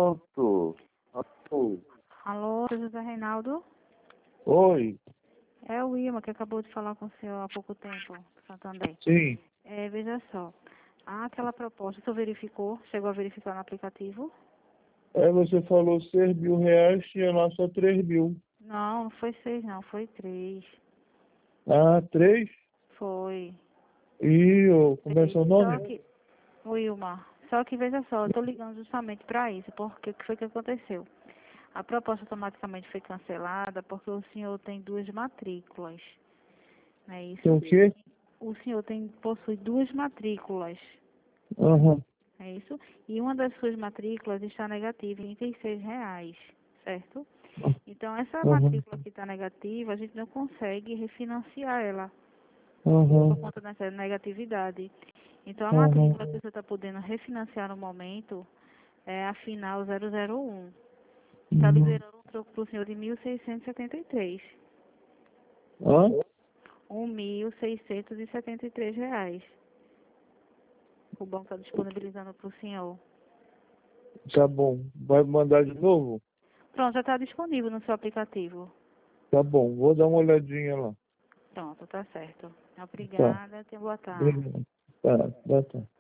pronto. Alô. Alô, José Reinaldo? Oi. É o Wilma que acabou de falar com o senhor há pouco tempo, Santander. Sim. Veja só, aquela proposta, o senhor verificou? Chegou a verificar no aplicativo? Você falou R$ 6.000, tinha lá só 3.000. Não, não foi 6 não, foi 3. Ah, 3? Foi Como é 3. seu Só nome? que, Wilma, só que veja só, eu tô ligando justamente para isso, porque o que foi que aconteceu? A proposta automaticamente foi cancelada porque o senhor tem 2 matrículas, não é Tem isso? o quê? O senhor possui 2 matrículas, Aham. é isso? E uma das suas matrículas está negativa em R$ 36, certo? Então, essa Aham. matrícula que está negativa, a gente não consegue refinanciar ela por Aham. conta dessa negatividade. Então, a Aham. matrícula que você está podendo refinanciar no momento é a final 001. Está Uhum. liberando um troco para o senhor de R$ 1.673. Hã? R$ 1.673. O banco está disponibilizando para o senhor. Tá bom. Vai mandar de novo? Pronto, já está disponível no seu aplicativo. Tá bom. Vou dar uma olhadinha lá. Pronto, tá certo. Tá. Obrigada, tenha boa tarde. Obrigado. Tá.